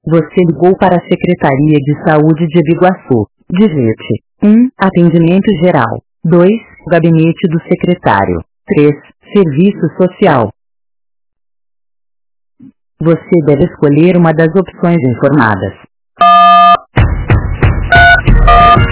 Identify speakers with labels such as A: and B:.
A: Você ligou para a Secretaria de Saúde de Biguaçu. Digite 1. Atendimento geral. 2. Gabinete do secretário. 3. Serviço social. Você deve escolher uma das opções informadas.